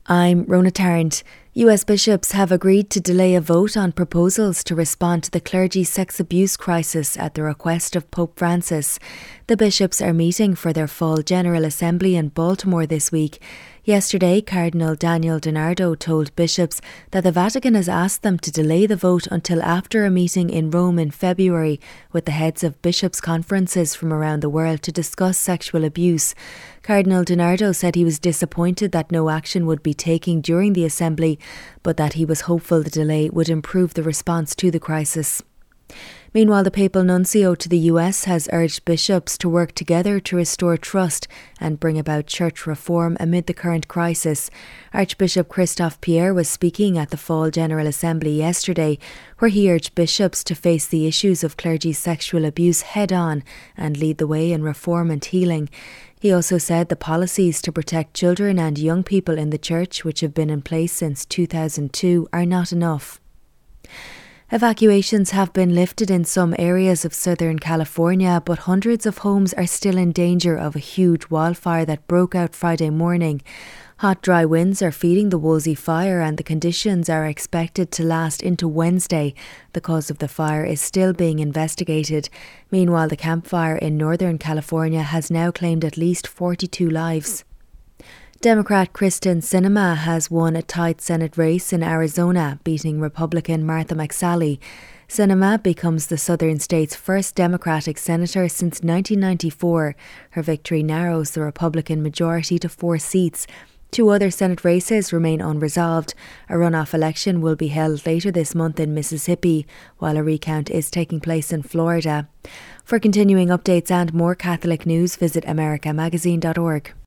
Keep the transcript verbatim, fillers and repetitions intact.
I'm Rona Tarrant. U S bishops have agreed to delay a vote on proposals to respond to the clergy sex abuse crisis at the request of Pope Francis. The bishops are meeting for their fall General Assembly in Baltimore this week. Yesterday, Cardinal Daniel DiNardo told bishops that the Vatican has asked them to delay the vote until after a meeting in Rome in February with the heads of bishops' conferences from around the world to discuss sexual abuse. Cardinal DiNardo said he was disappointed that no action would be taken during the assembly, but that he was hopeful the delay would improve the response to the crisis. Meanwhile, the papal nuncio to the U S has urged bishops to work together to restore trust and bring about church reform amid the current crisis. Archbishop Christophe Pierre was speaking at the Fall General Assembly yesterday, where he urged bishops to face the issues of clergy sexual abuse head-on and lead the way in reform and healing. He also said the policies to protect children and young people in the church, which have been in place since two thousand two, are not enough. Evacuations have been lifted in some areas of Southern California, but hundreds of homes are still in danger of a huge wildfire that broke out Friday morning. Hot, dry winds are feeding the Woolsey fire and the conditions are expected to last into Wednesday. The cause of the fire is still being investigated. Meanwhile, the Camp Fire in Northern California has now claimed at least forty-two lives. Democrat Kristen Sinema has won a tight Senate race in Arizona, beating Republican Martha McSally. Sinema becomes the southern state's first Democratic senator since nineteen ninety-four. Her victory narrows the Republican majority to four seats. Two other Senate races remain unresolved. A runoff election will be held later this month in Mississippi, while a recount is taking place in Florida. For continuing updates and more Catholic news, visit america magazine dot org.